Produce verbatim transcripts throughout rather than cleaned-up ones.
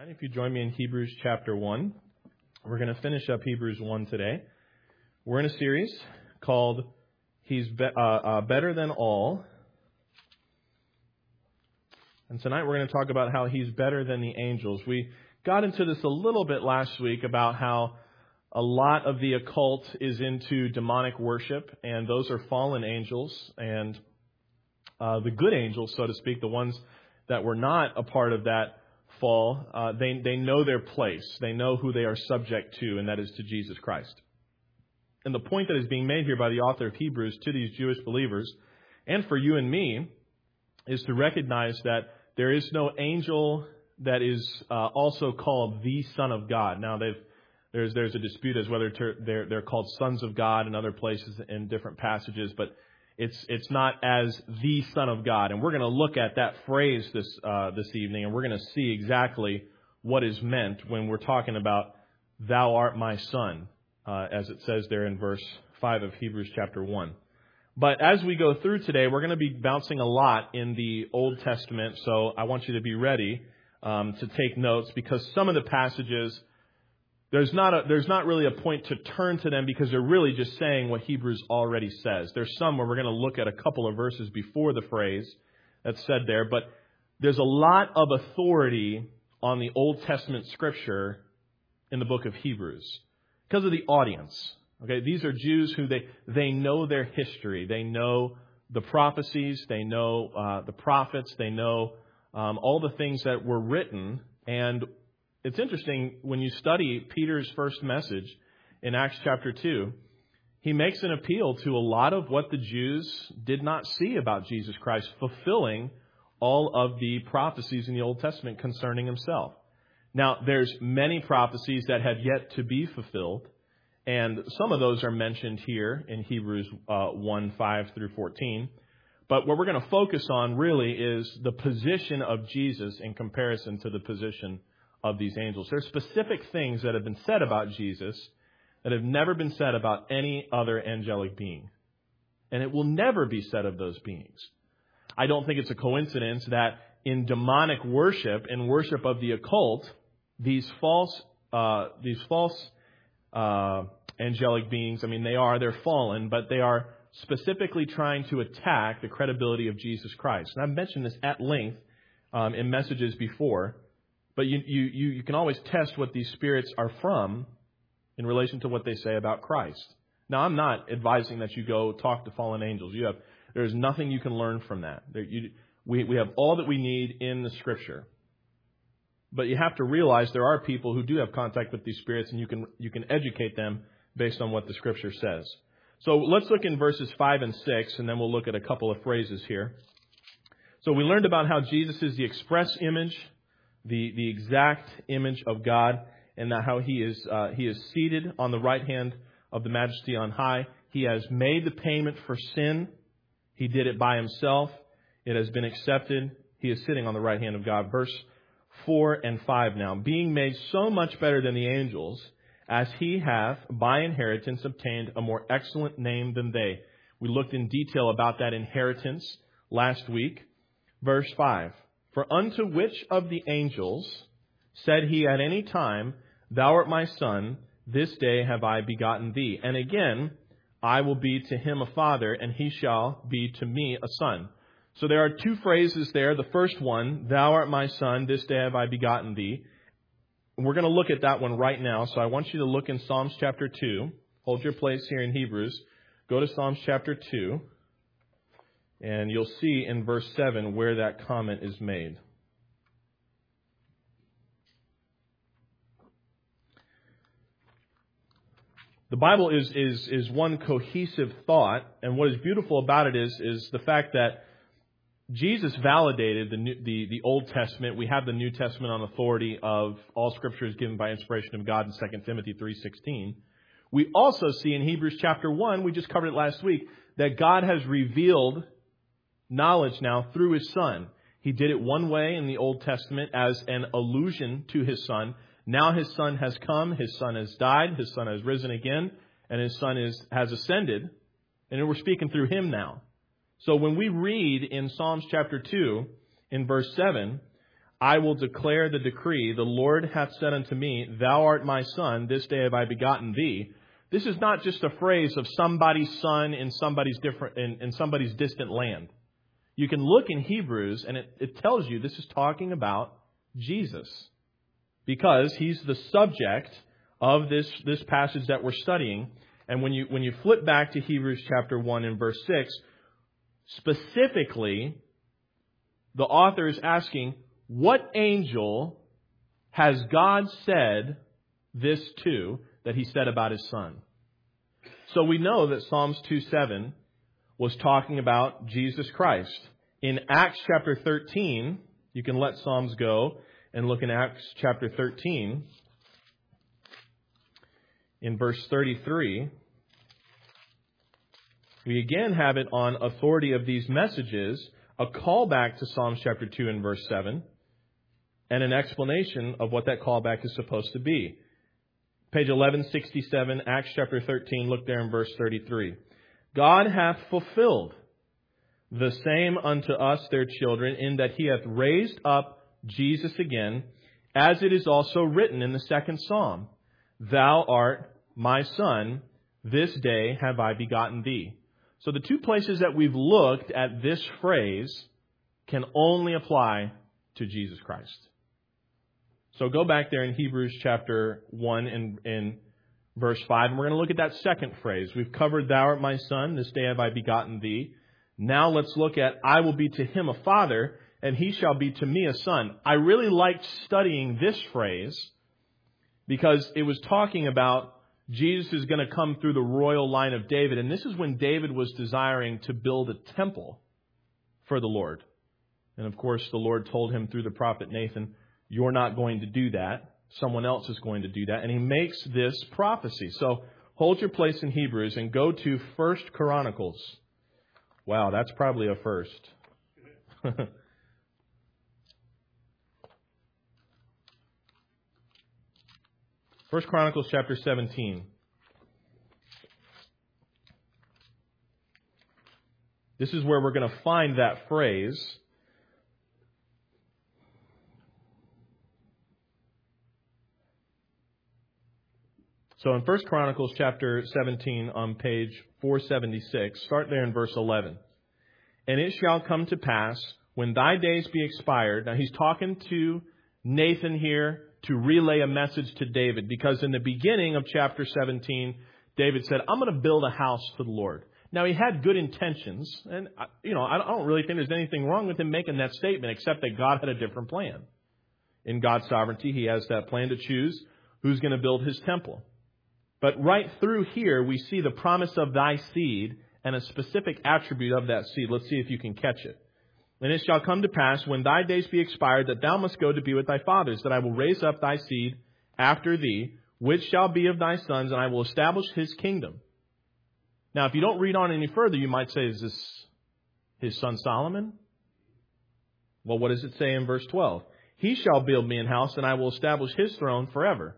If you join me in Hebrews chapter one, we're going to finish up Hebrews one today. We're in a series called He's Be- uh, uh, Better Than All. And tonight we're going to talk about how He's better than the angels. We got into this a little bit last week about how a lot of the occult is into demonic worship, and those are fallen angels. And uh, the good angels, so to speak, the ones that were not a part of that fall, uh, they, they know their place. They know who they are subject to, and that is to Jesus Christ. And the point that is being made here by the author of Hebrews to these Jewish believers, and for you and me, is to recognize that there is no angel that is uh, also called the Son of God. Now, they've, there's there's a dispute as whether ter- they're they're called sons of God in other places in different passages, but it's it's not as the Son of God. And we're going to look at that phrase this uh, this evening, and we're going to see exactly what is meant when we're talking about "Thou art my Son," uh, as it says there in verse five of Hebrews chapter one. But as we go through today, we're going to be bouncing a lot in the Old Testament, so I want you to be ready um, to take notes, because some of the passages, there's not a, there's not really a point to turn to them because they're really just saying what Hebrews already says. There's some where we're going to look at a couple of verses before the phrase that's said there, but there's a lot of authority on the Old Testament Scripture in the book of Hebrews because of the audience. Okay, these are Jews who they, they know their history. They know the prophecies. They know uh, the prophets. They know um, all the things that were written. And it's interesting, when you study Peter's first message in Acts chapter two, he makes an appeal to a lot of what the Jews did not see about Jesus Christ, fulfilling all of the prophecies in the Old Testament concerning himself. Now, there's many prophecies that have yet to be fulfilled. And some of those are mentioned here in Hebrews uh, one, five through fourteen. But what we're going to focus on really is the position of Jesus in comparison to the position of these angels. There are specific things that have been said about Jesus that have never been said about any other angelic being. And it will never be said of those beings. I don't think it's a coincidence that in demonic worship, in worship of the occult, these false, uh, these false Uh, angelic beings, I mean, they are, they're fallen, but they are specifically trying to attack the credibility of Jesus Christ. And I've mentioned this at length um, in messages before, but you, you, you, you can always test what these spirits are from in relation to what they say about Christ. Now, I'm not advising that you go talk to fallen angels. You have, there's nothing you can learn from that. There, you, we, we have all that we need in the Scripture. But you have to realize there are people who do have contact with these spirits, and you can you can educate them based on what the Scripture says. So let's look in verses five and six, and then we'll look at a couple of phrases here. So we learned about how Jesus is the express image, the, the exact image of God, and that how he is uh, he is seated on the right hand of the Majesty on high. He has made the payment for sin. He did it by himself. It has been accepted. He is sitting on the right hand of God. Verse four and five now. Being made so much better than the angels, as he hath by inheritance obtained a more excellent name than they. We looked in detail about that inheritance last week. Verse five. For unto which of the angels said he at any time, Thou art my son, this day have I begotten thee. And again, I will be to him a father, and he shall be to me a son. So there are two phrases there. The first one, Thou art my son, this day have I begotten thee. We're going to look at that one right now. So I want you to look in Psalms chapter two. Hold your place here in Hebrews. Go to Psalms chapter two. And you'll see in verse seven where that comment is made. The Bible is, is, is one cohesive thought. And what is beautiful about it is, is the fact that Jesus validated the, New, the the Old Testament. We have the New Testament on authority of all Scripture is given by inspiration of God in Second Timothy three sixteen. We also see in Hebrews chapter one, we just covered it last week, that God has revealed knowledge now through His Son. He did it one way in the Old Testament as an allusion to His Son. Now His Son has come, His Son has died, His Son has risen again, and His Son is has ascended. And we're speaking through Him now. So when we read in Psalms chapter two, in verse seven, I will declare the decree, the Lord hath said unto me, thou art my son, this day have I begotten thee. This is not just a phrase of somebody's son in somebody's different in, in somebody's distant land. You can look in Hebrews and it, it tells you this is talking about Jesus. Because he's the subject of this, this passage that we're studying. And when you when you flip back to Hebrews chapter one and verse six, specifically, the author is asking, what angel has God said this to that he said about his son? So we know that Psalms two seven was talking about Jesus Christ. In Acts chapter thirteen, you can let Psalms go and look in Acts chapter thirteen. In verse thirty-three, we again have it on authority of these messages, a callback to Psalms chapter two and verse seven, and an explanation of what that callback is supposed to be. Page eleven sixty-seven, Acts chapter thirteen, look there in verse thirty-three. God hath fulfilled the same unto us their children, in that he hath raised up Jesus again, as it is also written in the second psalm, thou art my son, this day have I begotten thee. So the two places that we've looked at this phrase can only apply to Jesus Christ. So go back there in Hebrews chapter one and in verse five, and we're going to look at that second phrase. We've covered thou art my son, this day have I begotten thee. Now let's look at I will be to him a father, and he shall be to me a son. I really liked studying this phrase because it was talking about Jesus is going to come through the royal line of David. And this is when David was desiring to build a temple for the Lord. And of course, the Lord told him through the prophet Nathan, you're not going to do that. Someone else is going to do that. And he makes this prophecy. So hold your place in Hebrews and go to First Chronicles. Wow, that's probably a first. First Chronicles chapter seventeen. This is where we're going to find that phrase. So in First Chronicles chapter seventeen on page four seventy-six, start there in verse eleven. And it shall come to pass, when thy days be expired. Now he's talking to Nathan here to relay a message to David, because in the beginning of chapter seventeen, David said, I'm going to build a house for the Lord. Now he had good intentions, and you know, I don't really think there's anything wrong with him making that statement, except that God had a different plan. In God's sovereignty, he has that plan to choose who's going to build his temple. But right through here, we see the promise of thy seed and a specific attribute of that seed. Let's see if you can catch it. And it shall come to pass, when thy days be expired, that thou must go to be with thy fathers, that I will raise up thy seed after thee, which shall be of thy sons, and I will establish his kingdom. Now, if you don't read on any further, you might say, is this his son Solomon? Well, what does it say in verse twelve? He shall build me an house, and I will establish his throne forever.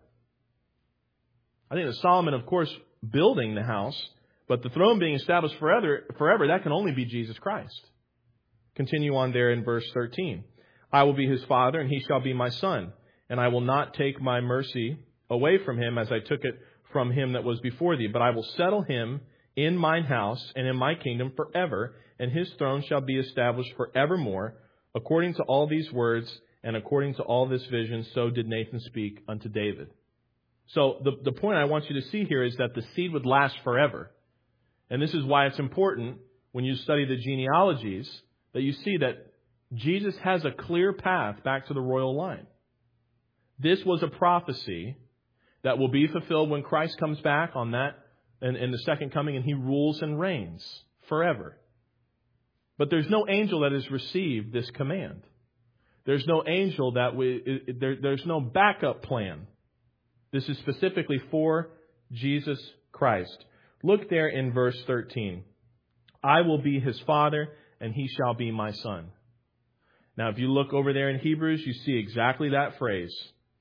I think that Solomon, of course, building the house, but the throne being established forever, forever, that can only be Jesus Christ. Continue on there in verse thirteen. I will be his father, and he shall be my son. And I will not take my mercy away from him, as I took it from him that was before thee. But I will settle him in mine house and in my kingdom forever, and his throne shall be established forevermore. According to all these words, and according to all this vision, so did Nathan speak unto David. So the, the point I want you to see here is that the seed would last forever. And this is why it's important when you study the genealogies that you see that Jesus has a clear path back to the royal line. This was a prophecy that will be fulfilled when Christ comes back on that in, in the second coming, and he rules and reigns forever. But there's no angel that has received this command. There's no angel that we, there, there's no backup plan. This is specifically for Jesus Christ. Look there in verse thirteen. I will be his father, and he shall be my son. Now, if you look over there in Hebrews, you see exactly that phrase.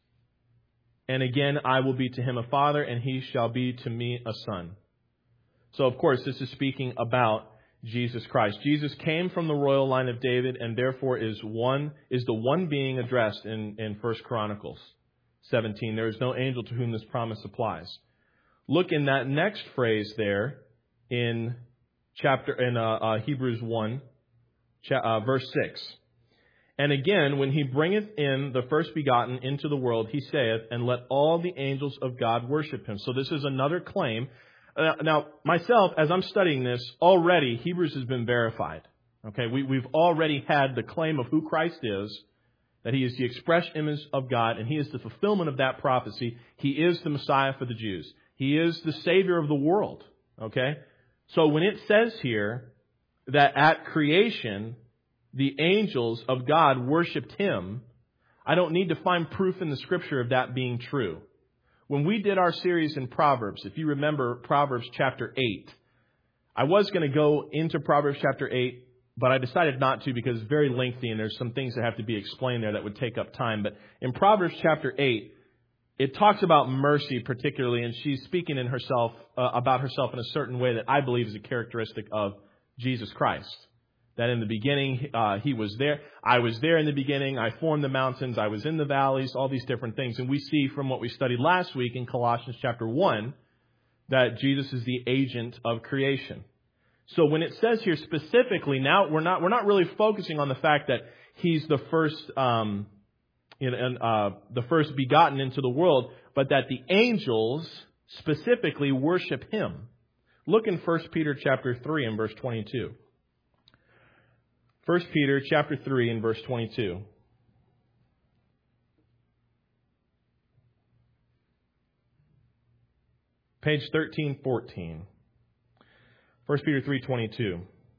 And again, I will be to him a father, and he shall be to me a son. So, of course, this is speaking about Jesus Christ. Jesus came from the royal line of David and therefore is one is the one being addressed in, in First Chronicles seventeen. There is no angel to whom this promise applies. Look in that next phrase there in chapter in uh, uh, Hebrews one, cha- uh, verse six. And again, when he bringeth in the first begotten into the world, he saith, and let all the angels of God worship him. So this is another claim. Uh, now, myself, as I'm studying this, already Hebrews has been verified. Okay, we, we've already had the claim of who Christ is, that he is the express image of God, and he is the fulfillment of that prophecy. He is the Messiah for the Jews. He is the Savior of the world. Okay, so when it says here that at creation the angels of God worshipped him, I don't need to find proof in the Scripture of that being true. When we did our series in Proverbs, if you remember Proverbs chapter eight, I was going to go into Proverbs chapter eight, but I decided not to because it's very lengthy and there's some things that have to be explained there that would take up time. But in Proverbs chapter eight, it talks about mercy particularly, and she's speaking in herself uh, about herself in a certain way that I believe is a characteristic of Jesus Christ. That in the beginning, uh, he was there. I was there in the beginning. I formed the mountains. I was in the valleys, all these different things. And we see from what we studied last week in Colossians chapter one, that Jesus is the agent of creation. So when it says here specifically, now we're not, we're not really focusing on the fact that he's the first, um, you know, uh, the first begotten into the world, but that the angels specifically worship him. Look in First Peter chapter three and verse twenty-two. First Peter chapter three and verse twenty-two. Page thirteen fourteen. First Peter three twenty-two.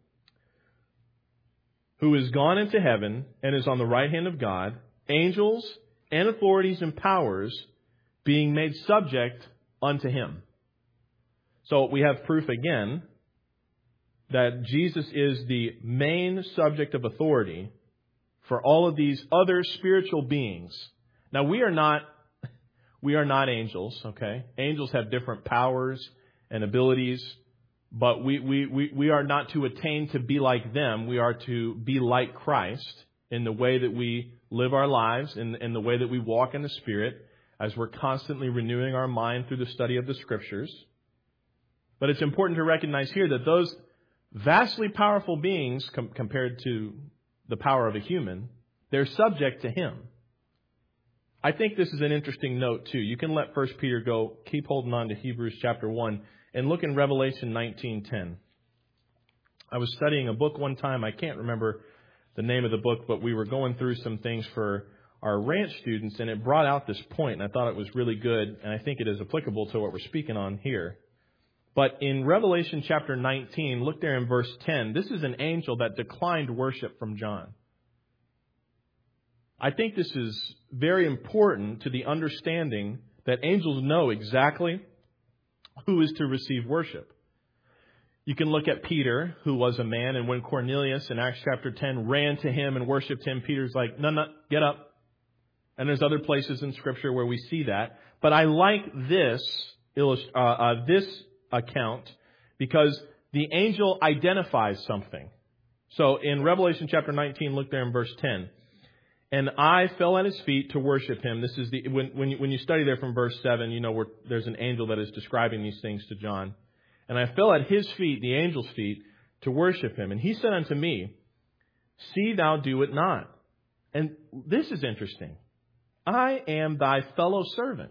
Who is gone into heaven and is on the right hand of God, angels and authorities and powers being made subject unto him. So we have proof again that Jesus is the main subject of authority for all of these other spiritual beings. Now, we are not we are not angels, okay? Angels have different powers and abilities, but we, we, we, we are not to attain to be like them. We are to be like Christ in the way that we live our lives, in, in the way that we walk in the Spirit, as we're constantly renewing our mind through the study of the Scriptures. But it's important to recognize here that those vastly powerful beings, com- compared to the power of a human, they're subject to him. I think this is an interesting note, too. You can let First Peter go, keep holding on to Hebrews chapter one, and look in Revelation nineteen ten. I was studying a book one time. I can't remember the name of the book, but we were going through some things for our ranch students, and it brought out this point, and I thought it was really good, and I think it is applicable to what we're speaking on here. But in Revelation chapter nineteen, look there in verse ten. This is an angel that declined worship from John. I think this is very important to the understanding that angels know exactly who is to receive worship. You can look at Peter, who was a man, and when Cornelius in Acts chapter ten ran to him and worshipped him, Peter's like, no, no, get up. And there's other places in Scripture where we see that. But I like this, illust- uh, uh, this account because the angel identifies something. So in Revelation chapter nineteen, look there in verse ten. And I fell at his feet to worship him. This is the when when you, when you study there from verse seven, you know where there's an angel that is describing these things to John. And I fell at his feet, the angel's feet, to worship him. And he said unto me, see thou do it not. And this is interesting. I am thy fellow servant.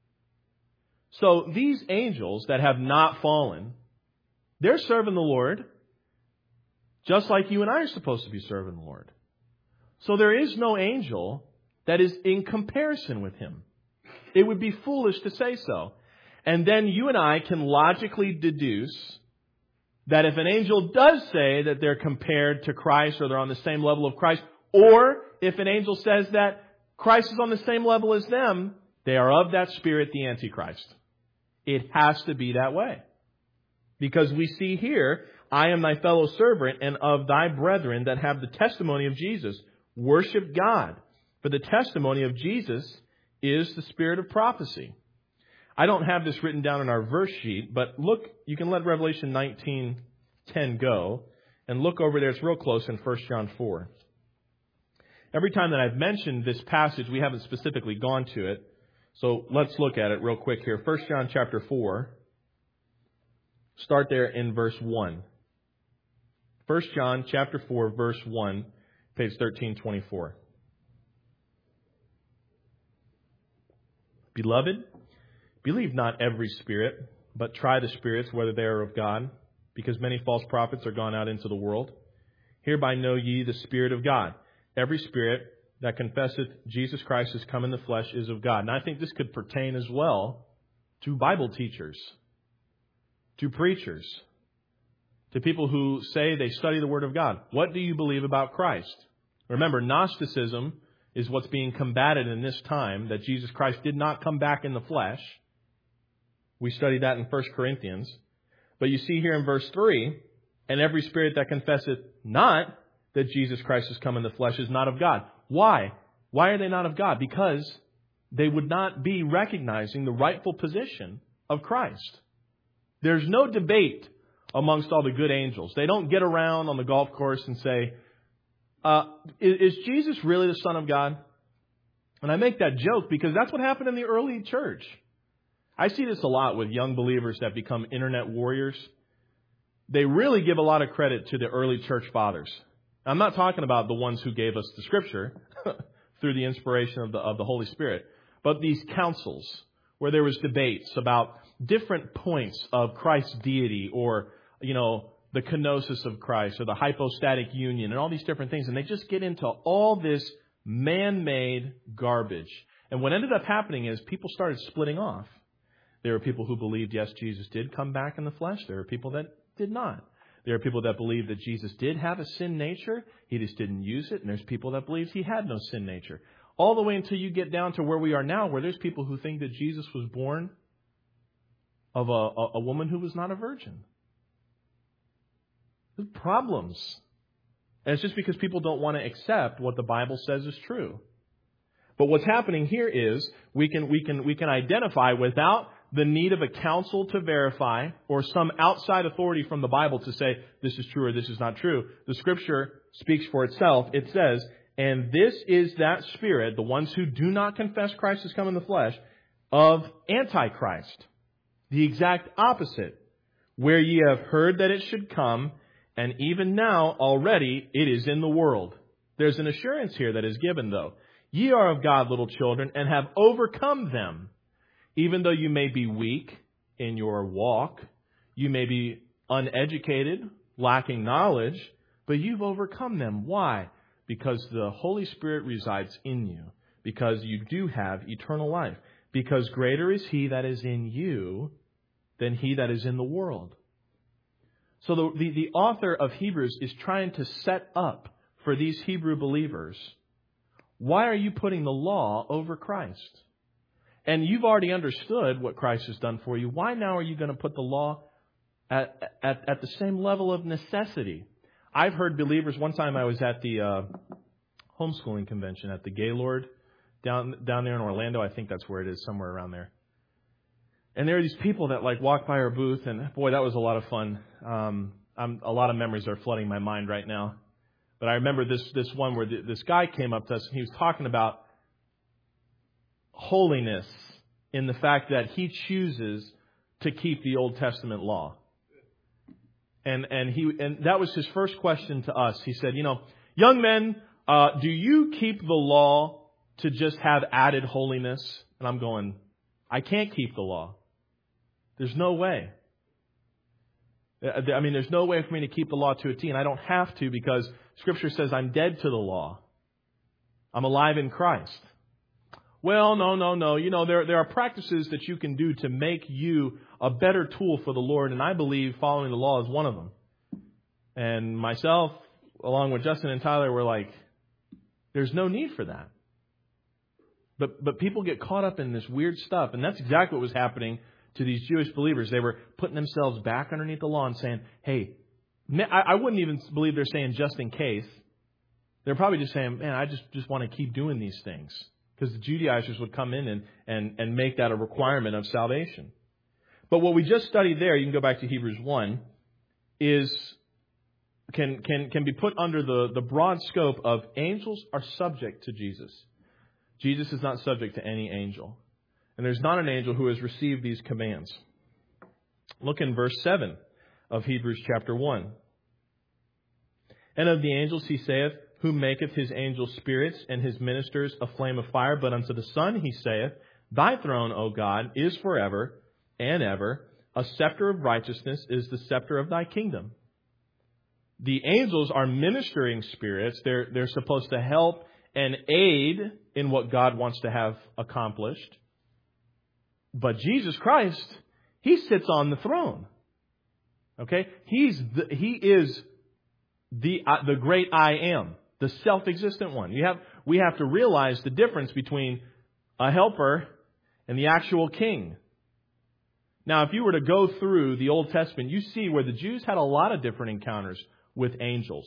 So these angels that have not fallen, they're serving the Lord just like you and I are supposed to be serving the Lord. So there is no angel that is in comparison with him. It would be foolish to say so. And then you and I can logically deduce that if an angel does say that they're compared to Christ or they're on the same level of Christ, or if an angel says that Christ is on the same level as them, they are of that spirit, the Antichrist. It has to be that way. Because we see here, I am thy fellow servant and of thy brethren that have the testimony of Jesus. Worship God. For the testimony of Jesus is the spirit of prophecy. I don't have this written down in our verse sheet, but look, you can let Revelation nineteen ten go. And look over there, it's real close in First John four. Every time that I've mentioned this passage, we haven't specifically gone to it. So let's look at it real quick here. First John chapter four. Start there in verse one. First John chapter four, verse one, page thirteen twenty-four. Beloved, believe not every spirit, but try the spirits whether they are of God, because many false prophets are gone out into the world. Hereby know ye the Spirit of God. Every spirit that confesseth Jesus Christ is come in the flesh is of God. And I think this could pertain as well to Bible teachers, to preachers, to people who say they study the Word of God. What do you believe about Christ? Remember, Gnosticism is what's being combated in this time, that Jesus Christ did not come back in the flesh. We studied that in First Corinthians. But you see here in verse three, and every spirit that confesseth not that Jesus Christ has come in the flesh is not of God. Why? Why are they not of God? Because they would not be recognizing the rightful position of Christ. There's no debate amongst all the good angels. They don't get around on the golf course and say, uh, is, is Jesus really the Son of God? And I make that joke because that's what happened in the early church. I see this a lot with young believers that become internet warriors. They really give a lot of credit to the early church fathers. I'm not talking about the ones who gave us the Scripture through the inspiration of the, of the Holy Spirit, but these councils where there was debates about different points of Christ's deity, or, you know, the kenosis of Christ, or the hypostatic union, and all these different things. And they just get into all this man-made garbage. And what ended up happening is people started splitting off. There were people who believed, yes, Jesus did come back in the flesh. There were people that did not. There are people that believe that Jesus did have a sin nature. He just didn't use it. And there's people that believe he had no sin nature. All the way until you get down to where we are now, where there's people who think that Jesus was born of a, a, a woman who was not a virgin. There's problems. And it's just because people don't want to accept what the Bible says is true. But what's happening here is we can, we can, we can identify without the need of a council to verify, or some outside authority from the Bible to say this is true or this is not true. The Scripture speaks for itself. It says, and this is that spirit, the ones who do not confess Christ has come in the flesh, of Antichrist. The exact opposite. Where ye have heard that it should come, and even now already it is in the world. There's an assurance here that is given, though. Ye are of God, little children, and have overcome them. Even though you may be weak in your walk, you may be uneducated, lacking knowledge, but you've overcome them. Why? Because the Holy Spirit resides in you. Because you do have eternal life. Because greater is He that is in you than he that is in the world. So the, the, the author of Hebrews is trying to set up for these Hebrew believers, why are you putting the law over Christ? And you've already understood what Christ has done for you. Why now are you going to put the law at, at, at the same level of necessity? I've heard believers, one time I was at the uh, homeschooling convention at the Gaylord down down there in Orlando. I think that's where it is, somewhere around there. And there are these people that like walk by our booth, and boy, that was a lot of fun. Um, I'm, a lot of memories are flooding my mind right now. But I remember this this one where the, this guy came up to us and he was talking about holiness in the fact that he chooses to keep the Old Testament law. And and he and that was his first question to us. He said, you know, young men, uh, do you keep the law to just have added holiness? And I'm going, I can't keep the law. There's no way. I mean, there's no way for me to keep the law to a T, and I don't have to because Scripture says I'm dead to the law. I'm alive in Christ. Well, no, no, no. You know, there there are practices that you can do to make you a better tool for the Lord, and I believe following the law is one of them. And myself, along with Justin and Tyler, were like, there's no need for that. But but people get caught up in this weird stuff, and that's exactly what was happening to these Jewish believers. They were putting themselves back underneath the law and saying, hey, I, I wouldn't even believe they're saying just in case. They're probably just saying, man, I just, just want to keep doing these things. Because the Judaizers would come in and, and, and make that a requirement of salvation. But what we just studied there, you can go back to Hebrews one, is can can can be put under the, the broad scope of angels are subject to Jesus. Jesus is not subject to any angel. And there's not an angel who has received these commands. Look in verse seven of Hebrews chapter one. And of the angels he saith, who maketh his angels spirits and his ministers a flame of fire. But unto the Son he saith, thy throne, O God, is forever and ever. A scepter of righteousness is the scepter of thy kingdom. The angels are ministering spirits. They're, they're supposed to help and aid in what God wants to have accomplished. But Jesus Christ, he sits on the throne. Okay? He's the, he is the, uh, the great I am, the self-existent one. You have, we have to realize the difference between a helper and the actual king. Now, if you were to go through the Old Testament, you see where the Jews had a lot of different encounters with angels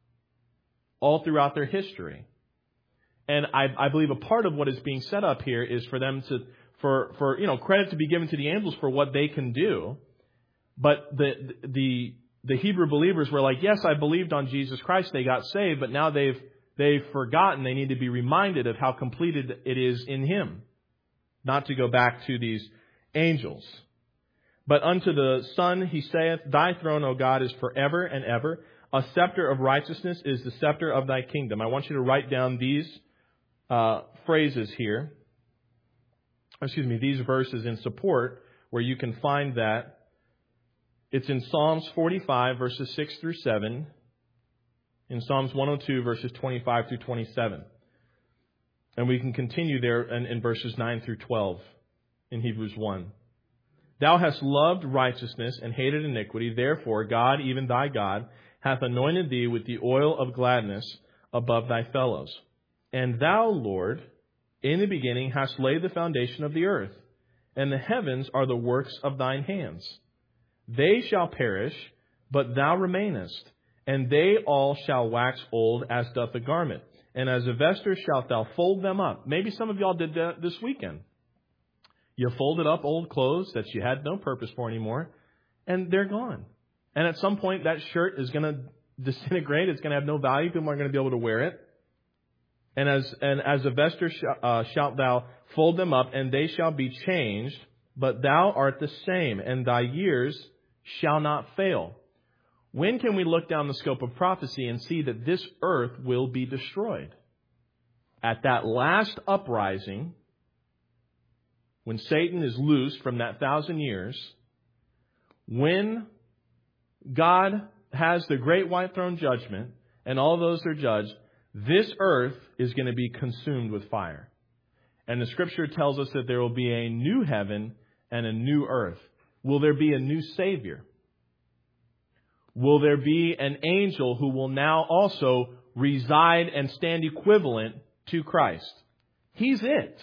all throughout their history. And I, I believe a part of what is being set up here is for them to, for, for, you know, credit to be given to the angels for what they can do. But the, the, the Hebrew believers were like, yes, I believed on Jesus Christ. They got saved, but now they've, they've forgotten. They need to be reminded of how completed it is in Him. Not to go back to these angels. But unto the Son he saith, thy throne, O God, is forever and ever. A scepter of righteousness is the scepter of thy kingdom. I want you to write down these uh, phrases here. Excuse me, these verses in support where you can find that. It's in Psalms forty-five, verses six through seven. In Psalms one oh two, verses twenty-five through twenty-seven. And we can continue there in, in verses nine through twelve in Hebrews one. Thou hast loved righteousness and hated iniquity. Therefore, God, even thy God, hath anointed thee with the oil of gladness above thy fellows. And thou, Lord, in the beginning hast laid the foundation of the earth, and the heavens are the works of thine hands. They shall perish, but thou remainest, and they all shall wax old as doth a garment. And as a vesture shalt thou fold them up. Maybe some of y'all did that this weekend. You folded up old clothes that you had no purpose for anymore, and they're gone. And at some point, that shirt is going to disintegrate. It's going to have no value. People aren't going to be able to wear it. And as and as a vesture sh- uh, shalt thou fold them up, and they shall be changed. But thou art the same, and thy years shall not fail. When can we look down the scope of prophecy and see that this earth will be destroyed? At that last uprising, when Satan is loosed from that thousand years, when God has the great white throne judgment and all those are judged, this earth is going to be consumed with fire. And the Scripture tells us that there will be a new heaven and a new earth. Will there be a new Savior? Will there be an angel who will now also reside and stand equivalent to Christ? He's it.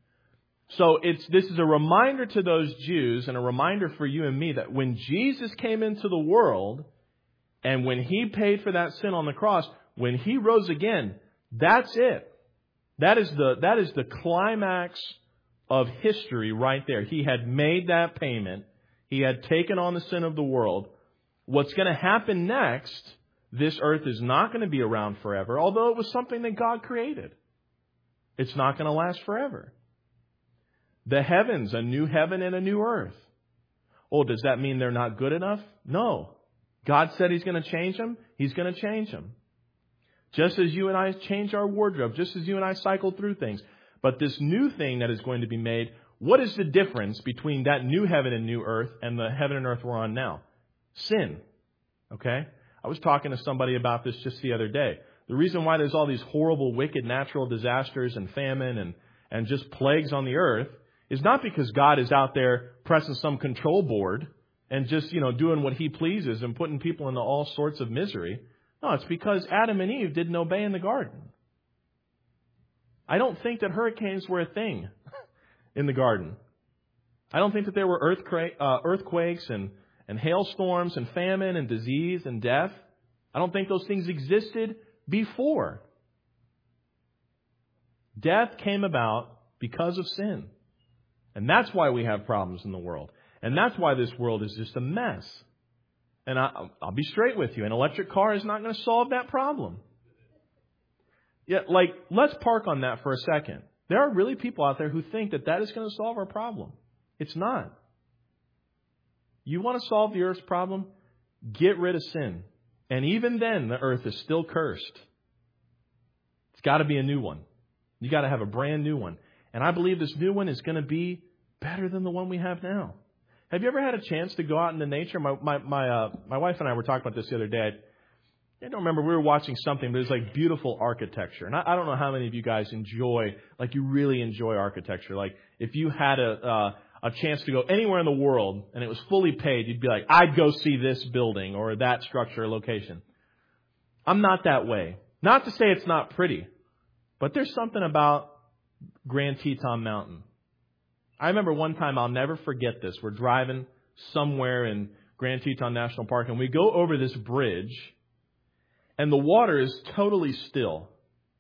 So it's this is a reminder to those Jews and a reminder for you and me that when Jesus came into the world and when He paid for that sin on the cross, when He rose again, that's it. That is the that is the climax of history right there. He had made that payment. He had taken on the sin of the world. What's going to happen next, this earth is not going to be around forever, although it was something that God created. It's not going to last forever. The heavens, a new heaven and a new earth. Oh, does that mean they're not good enough? No. God said He's going to change them. He's going to change them. Just as you and I change our wardrobe, just as you and I cycle through things. But this new thing that is going to be made, what is the difference between that new heaven and new earth and the heaven and earth we're on now? Sin. Okay? I was talking to somebody about this just the other day. The reason why there's all these horrible, wicked natural disasters and famine and, and just plagues on the earth is not because God is out there pressing some control board and just, you know, doing what He pleases and putting people into all sorts of misery. No, it's because Adam and Eve didn't obey in the garden. I don't think that hurricanes were a thing in the garden. I don't think that there were earthquake, uh, earthquakes and, and hailstorms and famine and disease and death. I don't think those things existed before. Death came about because of sin. And that's why we have problems in the world. And that's why this world is just a mess. And I, I'll be straight with you. An electric car is not going to solve that problem. Yeah, like, let's park on that for a second. There are really people out there who think that that is going to solve our problem. It's not. You want to solve the earth's problem? Get rid of sin. And even then, the earth is still cursed. It's got to be a new one. You got to have a brand new one. And I believe this new one is going to be better than the one we have now. Have you ever had a chance to go out into nature? My my my, uh, my wife and I were talking about this the other day. I don't remember. We were watching something, but it was like beautiful architecture. And I, I don't know how many of you guys enjoy, like you really enjoy architecture. Like if you had a uh, a chance to go anywhere in the world and it was fully paid, you'd be like, I'd go see this building or that structure or location. I'm not that way. Not to say it's not pretty, but there's something about Grand Teton Mountain. I remember one time, I'll never forget this. We're driving somewhere in Grand Teton National Park, and we go over this bridge, and the water is totally still.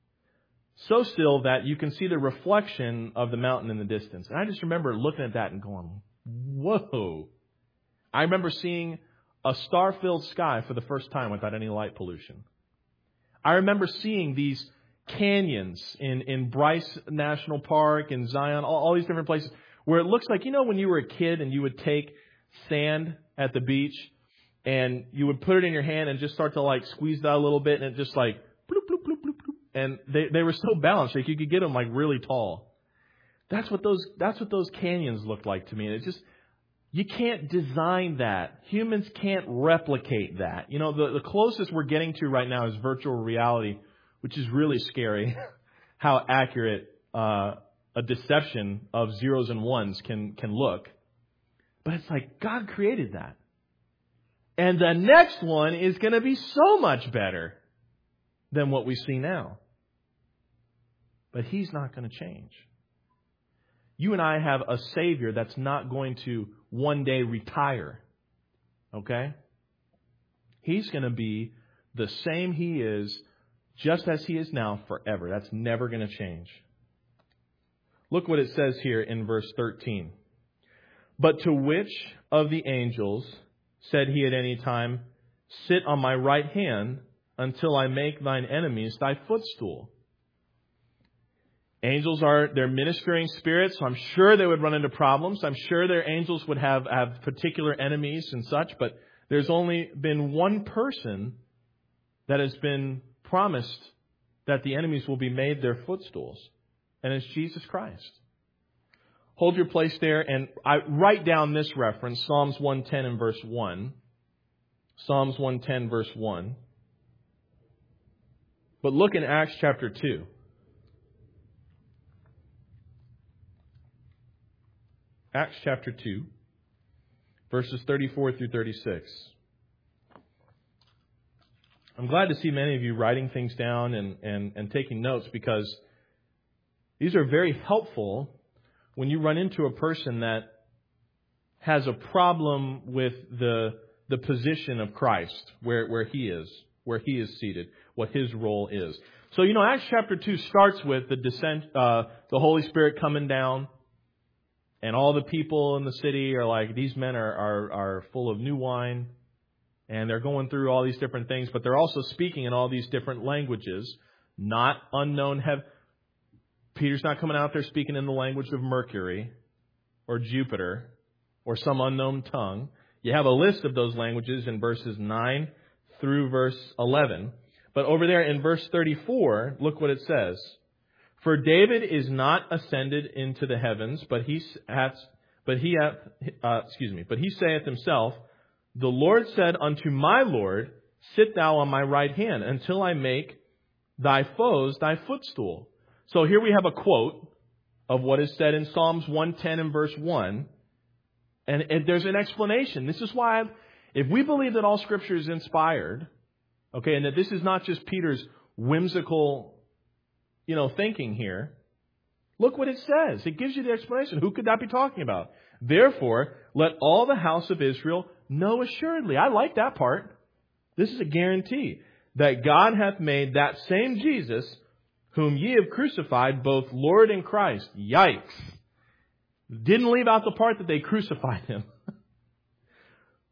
So still that you can see the reflection of the mountain in the distance. And I just remember looking at that and going, whoa. I remember seeing a star-filled sky for the first time without any light pollution. I remember seeing these canyons in, in Bryce National Park and Zion, all, all these different places where it looks like, you know, when you were a kid and you would take sand at the beach and you would put it in your hand and just start to like squeeze that a little bit and it just like bloop, bloop, bloop, bloop, bloop. And they, they were so balanced, like you could get them like really tall. That's what those, that's what those canyons looked like to me. And it's just, you can't design that. Humans can't replicate that. You know, the, the closest we're getting to right now is virtual reality, which is really scary, how accurate uh, a deception of zeros and ones can, can look. But it's like God created that. And the next one is going to be so much better than what we see now. But He's not going to change. You and I have a Savior that's not going to one day retire. Okay? He's going to be the same He is, just as He is now, forever. That's never going to change. Look what it says here in verse thirteen. But to which of the angels said He at any time, sit on my right hand until I make thine enemies thy footstool? Angels are, they're ministering spirits, so I'm sure they would run into problems. I'm sure their angels would have, have particular enemies and such, but there's only been one person that has been promised that the enemies will be made their footstools, and it's Jesus Christ. Hold your place there, and I write down this reference, Psalms one ten and verse one. Psalms one ten, verse one. But look in Acts chapter two. Acts chapter two, verses thirty-four through thirty-six. I'm glad to see many of you writing things down and, and, and taking notes, because these are very helpful when you run into a person that has a problem with the the position of Christ, where, where He is, where He is seated, what His role is. So, you know, Acts chapter two starts with the descent, uh, the Holy Spirit coming down. And all the people in the city are like, these men are, are, are full of new wine. And they're going through all these different things. But they're also speaking in all these different languages. Not unknown. Have Peter's not coming out there speaking in the language of Mercury or Jupiter or some unknown tongue. You have a list of those languages in verses nine through verse eleven. But over there in verse thirty-four, look what it says. For David is not ascended into the heavens, but he hath, but he hath, uh, excuse me, but he saith himself, the Lord said unto my Lord, sit thou on my right hand until I make thy foes thy footstool. So here we have a quote of what is said in Psalms one ten and verse one. And, and there's an explanation. This is why, I've, if we believe that all Scripture is inspired, okay, and that this is not just Peter's whimsical, you know, thinking here, look what it says. It gives you the explanation. Who could that be talking about? Therefore, let all the house of Israel know assuredly. I like that part. This is a guarantee that God hath made that same Jesus, whom ye have crucified, both Lord and Christ. Yikes. Didn't leave out the part that they crucified Him.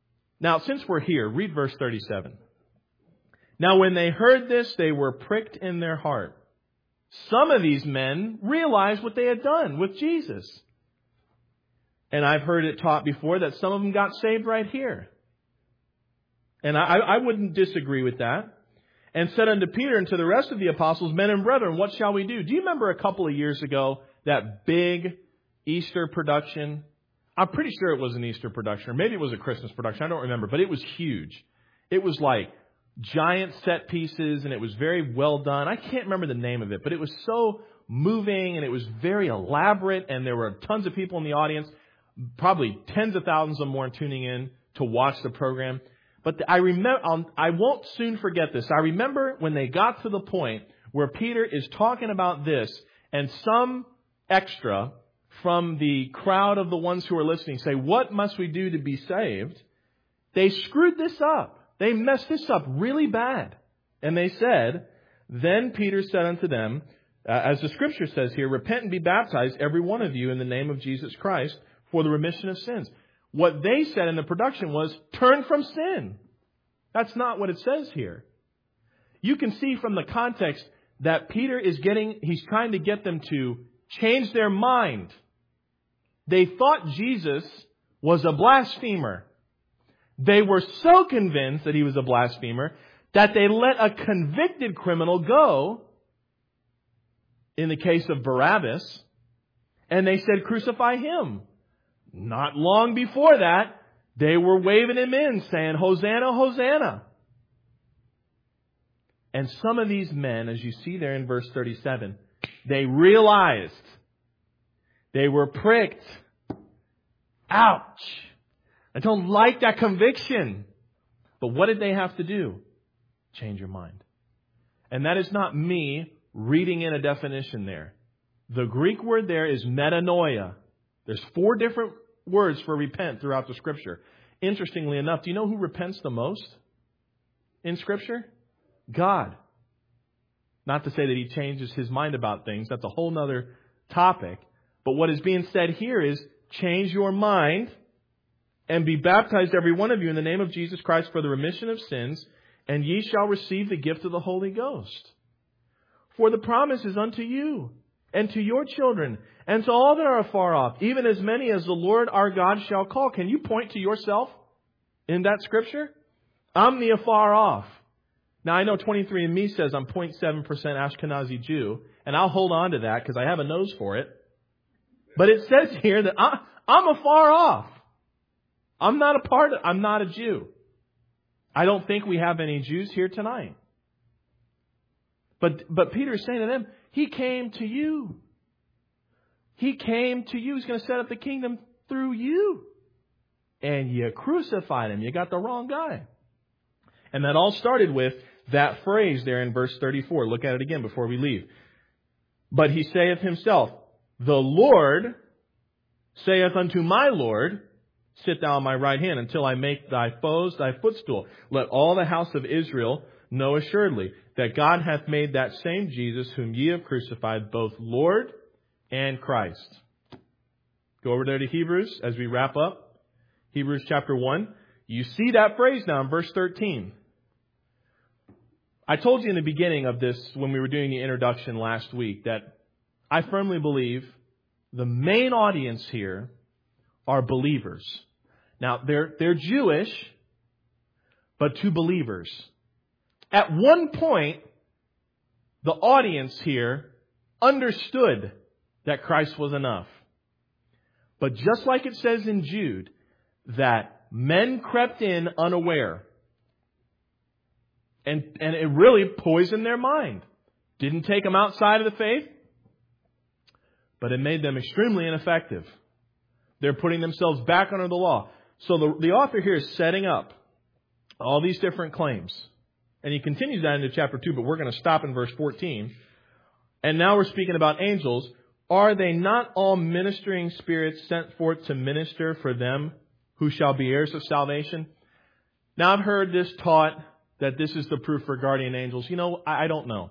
Now, since we're here, read verse thirty-seven. Now, when they heard this, they were pricked in their heart. Some of these men realized what they had done with Jesus. And I've heard it taught before that some of them got saved right here. And I, I wouldn't disagree with that. And said unto Peter and to the rest of the apostles, men and brethren, what shall we do? Do you remember a couple of years ago, that big Easter production? I'm pretty sure it was an Easter production, or maybe it was a Christmas production. I don't remember, but it was huge. It was like giant set pieces, and it was very well done. I can't remember the name of it, but it was so moving, and it was very elaborate, and there were tons of people in the audience, probably tens of thousands of more tuning in to watch the program. But I remember, I won't soon forget this. I remember when they got to the point where Peter is talking about this, and some extra from the crowd of the ones who are listening say, what must we do to be saved? They screwed this up. They messed this up really bad. And they said, then Peter said unto them, uh, as the scripture says here, repent and be baptized, every one of you, in the name of Jesus Christ, for the remission of sins. What they said in the production was, turn from sin. That's not what it says here. You can see from the context that Peter is getting, he's trying to get them to change their mind. They thought Jesus was a blasphemer. They were so convinced that he was a blasphemer that they let a convicted criminal go, in the case of Barabbas, and they said, crucify him. Not long before that, they were waving him in, saying, Hosanna, Hosanna. And some of these men, as you see there in verse thirty-seven, they realized they were pricked. Ouch! I don't like that conviction. But what did they have to do? Change your mind. And that is not me reading in a definition there. The Greek word there is metanoia. There's four different words for repent throughout the Scripture. Interestingly enough, do you know who repents the most in Scripture? God. Not to say that he changes his mind about things. That's a whole other topic. But what is being said here is, change your mind and be baptized, every one of you, in the name of Jesus Christ for the remission of sins, and ye shall receive the gift of the Holy Ghost. For the promise is unto you, and to your children, and to all that are afar off, even as many as the Lord our God shall call. Can you point to yourself in that scripture? I'm the afar off. Now, I know twenty-three and me says I'm zero point seven percent Ashkenazi Jew, and I'll hold on to that because I have a nose for it. But it says here that I, I'm afar off. I'm not a part of, I'm not a Jew. I don't think we have any Jews here tonight. But, but Peter is saying to them, he came to you. He came to you. He's going to set up the kingdom through you. And you crucified him. You got the wrong guy. And that all started with that phrase there in verse thirty-four. Look at it again before we leave. But he saith himself, the Lord saith unto my Lord, sit thou on my right hand until I make thy foes thy footstool. Let all the house of Israel know assuredly that God hath made that same Jesus whom ye have crucified both Lord and Christ. Go over there to Hebrews as we wrap up. Hebrews chapter one. You see that phrase now in verse thirteen. I told you in the beginning of this, when we were doing the introduction last week, that I firmly believe the main audience here are believers. Now, they're, they're Jewish, but to believers. At one point, the audience here understood that Christ was enough. But just like it says in Jude, that men crept in unaware. And, and it really poisoned their mind. Didn't take them outside of the faith, but it made them extremely ineffective. They're putting themselves back under the law. So the, the author here is setting up all these different claims. And he continues that into chapter two, but we're going to stop in verse fourteen. And now we're speaking about angels. Are they not all ministering spirits sent forth to minister for them who shall be heirs of salvation? Now I've heard this taught that this is the proof for guardian angels. You know, I, I don't know.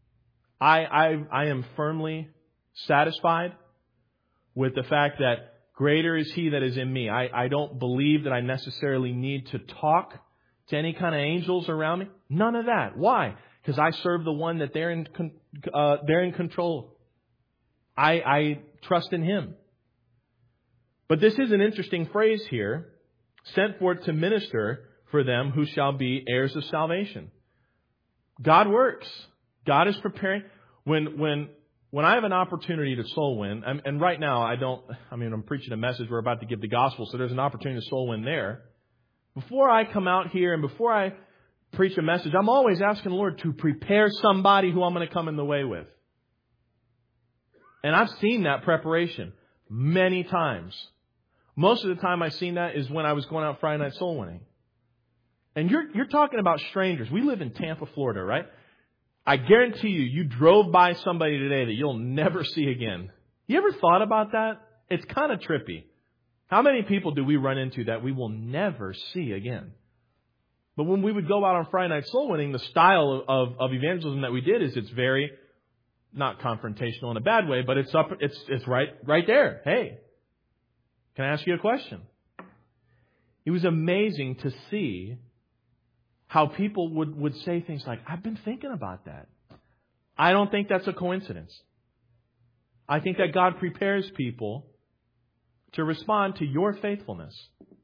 I, I I am firmly satisfied with the fact that greater is He that is in me. I, I don't believe that I necessarily need to talk to any kind of angels around me. None of that. Why? Because I serve the one that they're in, uh, they're in control. I, I trust in Him. But this is an interesting phrase here. Sent forth to minister for them who shall be heirs of salvation. God works. God is preparing. When, when, when I have an opportunity to soul win, and, and right now I don't, I mean, I'm preaching a message. We're about to give the gospel. So there's an opportunity to soul win there. Before I come out here and before I preach a message, I'm always asking the Lord to prepare somebody who I'm going to come in the way with. And I've seen that preparation many times. Most of the time I've seen that is when I was going out Friday night soul winning. And you're you're talking about strangers. We live in Tampa, Florida, right? I guarantee you, you drove by somebody today that you'll never see again. You ever thought about that? It's kind of trippy. How many people do we run into that we will never see again? But when we would go out on Friday night soul winning, the style of, of evangelism that we did is it's very, not confrontational in a bad way, but it's up, it's it's right right there. Hey, can I ask you a question? It was amazing to see how people would, would say things like, I've been thinking about that. I don't think that's a coincidence. I think that God prepares people to respond to your faithfulness.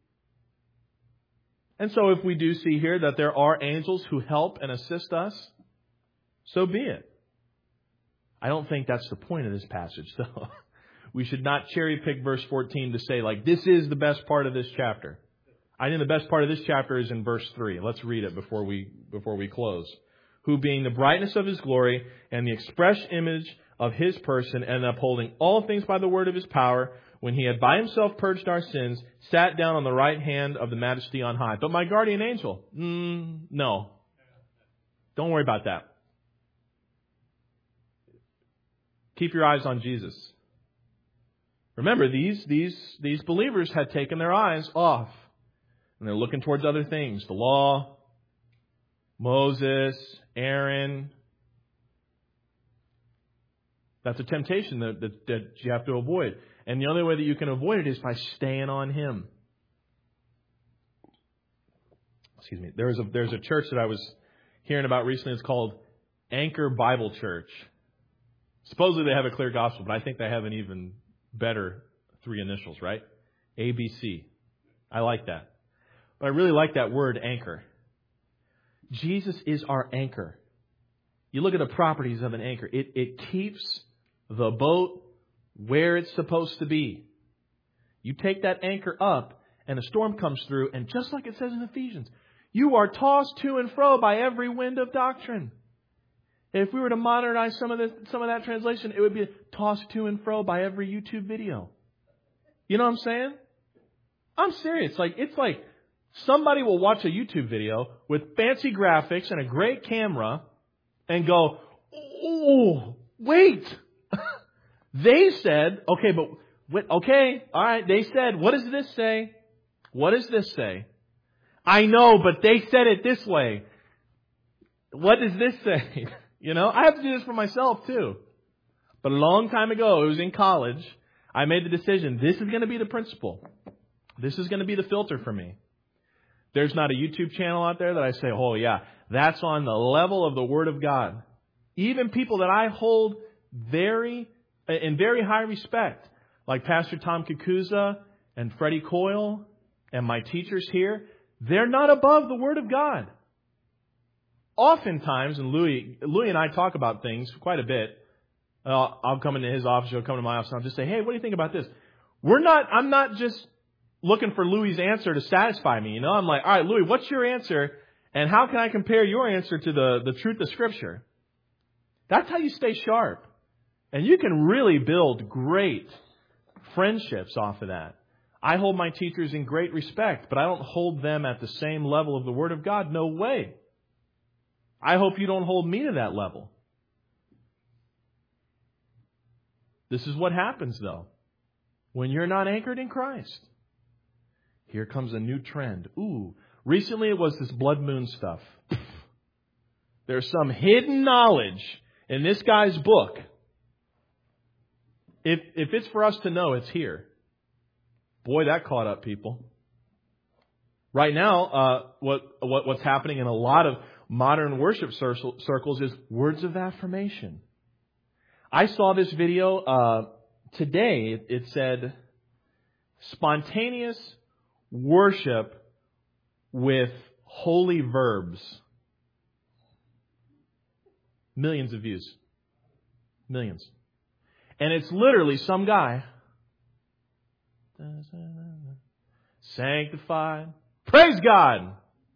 And so if we do see here that there are angels who help and assist us, so be it. I don't think that's the point of this passage, though. We should not cherry pick verse fourteen to say, like, this is the best part of this chapter. I think the best part of this chapter is in verse three. Let's read it before we before we close. Who being the brightness of His glory and the express image of His person and upholding all things by the word of His power, when He had by Himself purged our sins, sat down on the right hand of the Majesty on high. But my guardian angel, mm, no. Don't worry about that. Keep your eyes on Jesus. Remember, these, these, these believers had taken their eyes off. And they're looking towards other things. The law, Moses, Aaron. That's a temptation that, that, that you have to avoid. And the only way that you can avoid it is by staying on Him. Excuse me. There's a, there's a church that I was hearing about recently. It's called Anchor Bible Church. Supposedly they have a clear gospel, but I think they have an even better three initials, right? A B C. I like that. But I really like that word, anchor. Jesus is our anchor. You look at the properties of an anchor. It, it keeps the boat where it's supposed to be. You take that anchor up and a storm comes through, and just like it says in Ephesians, you are tossed to and fro by every wind of doctrine. If we were to modernize some of this, some of that translation, it would be tossed to and fro by every YouTube video. You know what I'm saying? I'm serious. Like, it's like somebody will watch a YouTube video with fancy graphics and a great camera and go, oh, wait. They said, okay, but, wait, okay, all right, they said, what does this say? What does this say? I know, but they said it this way. What does this say? You know, I have to do this for myself too. But a long time ago, it was in college, I made the decision, this is going to be the principle. This is going to be the filter for me. There's not a YouTube channel out there that I say, oh yeah, that's on the level of the Word of God. Even people that I hold very, in very high respect, like Pastor Tom Kakuza and Freddie Coyle and my teachers here, they're not above the Word of God. Oftentimes, and Louis, Louis and I talk about things quite a bit. Uh, I'll come into his office, he'll come to my office, and I'll just say, hey, what do you think about this? We're not, I'm not just looking for Louis' answer to satisfy me. You know, I'm like, all right, Louis, what's your answer? And how can I compare your answer to the, the truth of Scripture? That's how you stay sharp. And you can really build great friendships off of that. I hold my teachers in great respect, but I don't hold them at the same level of the Word of God. No way. I hope you don't hold me to that level. This is what happens, though, when you're not anchored in Christ. Here comes a new trend. Ooh, recently it was this blood moon stuff. There's some hidden knowledge in this guy's book. If if it's for us to know, it's here. Boy, that caught up people. Right now, uh, what, what what's happening in a lot of modern worship circles is words of affirmation. I saw this video uh, today. It, it said, spontaneous worship with holy verbs. Millions of views. Millions. And it's literally some guy. Sanctified. Praise God.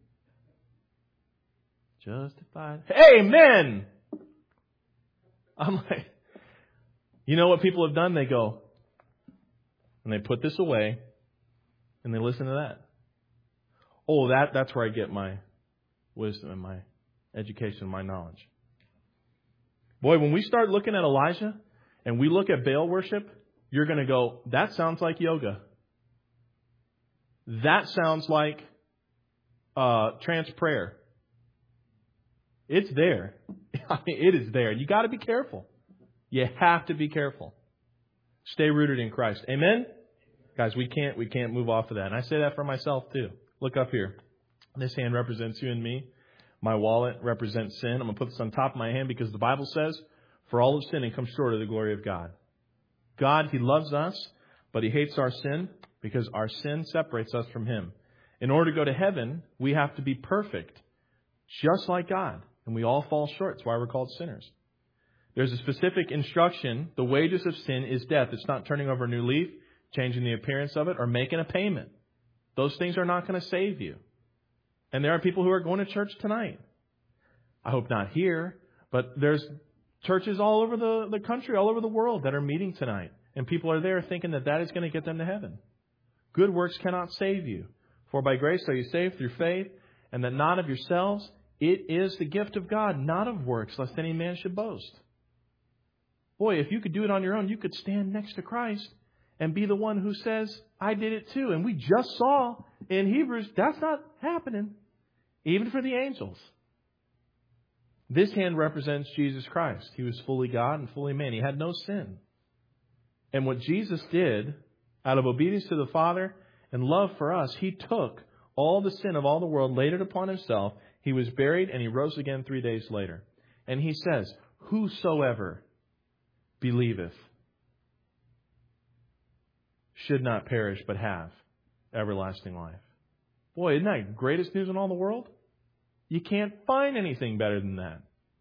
Justified. Amen. I'm like, you know what people have done? They go, and they put this away, and they listen to that. Oh, that that's where I get my wisdom and my education and my knowledge. Boy, when we start looking at Elijah and we look at Baal worship, you're going to go, that sounds like yoga. That sounds like uh, trance prayer. It's there. I mean, it is there. You got to be careful. You have to be careful. Stay rooted in Christ. Amen? Guys, we can't we can't move off of that. And I say that for myself too. Look up here. This hand represents you and me. My wallet represents sin. I'm going to put this on top of my hand because the Bible says, for all have sinned and come short of the glory of God. God, He loves us, but He hates our sin because our sin separates us from Him. In order to go to heaven, we have to be perfect, just like God. And we all fall short. That's why we're called sinners. There's a specific instruction. The wages of sin is death. It's not turning over a new leaf, changing the appearance of it, or making a payment. Those things are not going to save you. And there are people who are going to church tonight. I hope not here, but there's churches all over the, the country, all over the world that are meeting tonight. And people are there thinking that that is going to get them to heaven. Good works cannot save you. For by grace are you saved through faith, and that not of yourselves. It is the gift of God, not of works, lest any man should boast. Boy, if you could do it on your own, you could stand next to Christ and be the one who says, I did it too. And we just saw in Hebrews, that's not happening, even for the angels. This hand represents Jesus Christ. He was fully God and fully man. He had no sin. And what Jesus did, out of obedience to the Father and love for us, He took all the sin of all the world, laid it upon Himself. He was buried and He rose again three days later. And He says, whosoever believeth should not perish but have everlasting life. Boy, isn't that greatest news in all the world? You can't find anything better than that.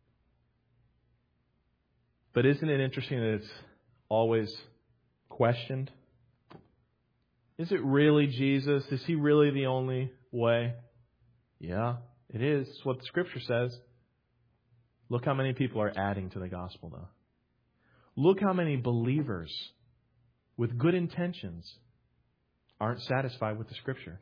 But isn't it interesting that it's always questioned? Is it really Jesus? Is He really the only way? Yeah, it is. It's what the Scripture says. Look how many people are adding to the gospel, though. Look how many believers with good intentions aren't satisfied with the Scripture.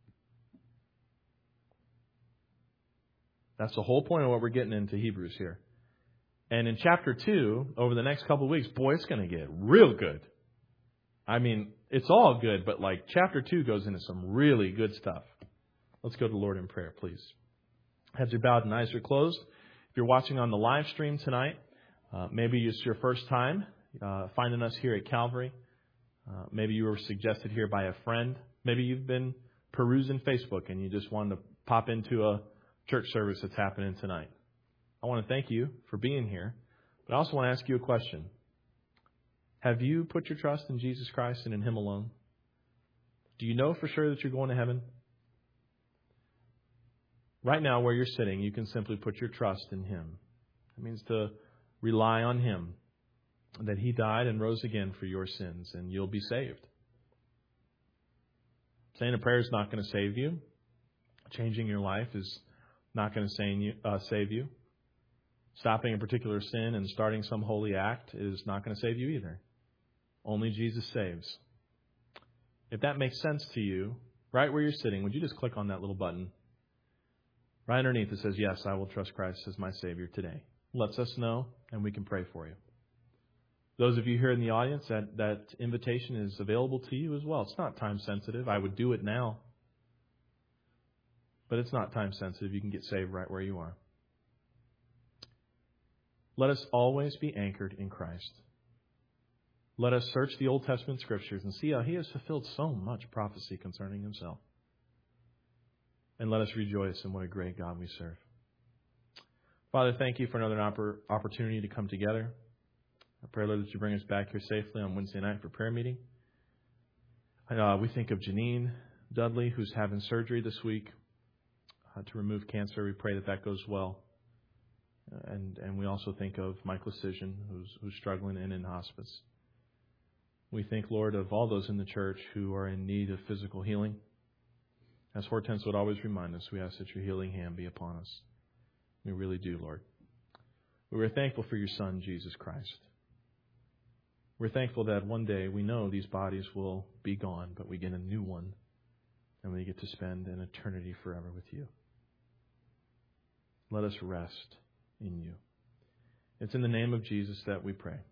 That's the whole point of what we're getting into Hebrews here. And in chapter two, over the next couple of weeks, boy, it's going to get real good. I mean, it's all good, but like chapter two goes into some really good stuff. Let's go to the Lord in prayer, please. Heads are bowed and eyes are closed. If you're watching on the live stream tonight, uh, maybe it's your first time uh, finding us here at Calvary. Uh, maybe you were suggested here by a friend. Maybe you've been perusing Facebook and you just wanted to pop into a church service that's happening tonight. I want to thank you for being here, but I also want to ask you a question. Have you put your trust in Jesus Christ and in Him alone? Do you know for sure that you're going to heaven? Right now, where you're sitting, you can simply put your trust in Him. It means to rely on Him, that He died and rose again for your sins, and you'll be saved. Saying a prayer is not going to save you. Changing your life is not going to save you. Stopping a particular sin and starting some holy act is not going to save you either. Only Jesus saves. If that makes sense to you, right where you're sitting, would you just click on that little button? Right underneath it says, yes, I will trust Christ as my Savior today. Lets us know, and we can pray for you. Those of you here in the audience, that, that invitation is available to you as well. It's not time sensitive. I would do it now. But it's not time sensitive. You can get saved right where you are. Let us always be anchored in Christ. Let us search the Old Testament Scriptures and see how He has fulfilled so much prophecy concerning Himself. And let us rejoice in what a great God we serve. Father, thank You for another oppor- opportunity to come together. I pray, Lord, that You bring us back here safely on Wednesday night for prayer meeting. And, uh, we think of Janine Dudley, who's having surgery this week uh, to remove cancer. We pray that that goes well. And and we also think of Mike Lecision, who's, who's struggling and in hospice. We think, Lord, of all those in the church who are in need of physical healing. As Hortense would always remind us, we ask that Your healing hand be upon us. We really do, Lord. We are thankful for Your Son, Jesus Christ. We're thankful that one day we know these bodies will be gone, but we get a new one, and we get to spend an eternity forever with You. Let us rest in You. It's in the name of Jesus that we pray.